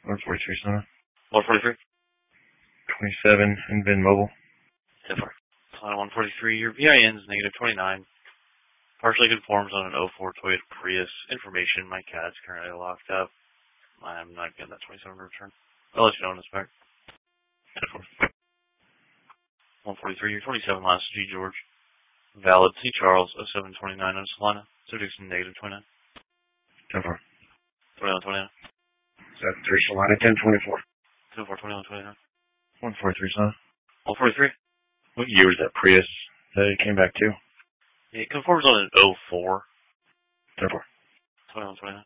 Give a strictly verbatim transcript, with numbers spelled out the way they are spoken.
one forty-three, Sona. one forty-three. twenty-seven, and Vin Mobile. ten four. Solana one forty-three, your V I N is negative twenty-nine. Partially conforms on an oh four Toyota Prius. Information, my cat's currently locked up. I'm not getting that twenty-seven return. I'll let you know in a sec. ten four. one forty-three, your twenty-seven last G George. Valid C Charles oh seven twenty-nine on Solana. Subjects negative twenty-nine. ten four. twenty-one twenty-nine. seven three, Solana, ten twenty-four. ten four twenty-one twenty-nine. one forty-three, Sona. one forty-three. What year was that Prius that it came back to? It conforms on an oh four. ten four. twenty-one twenty-nine.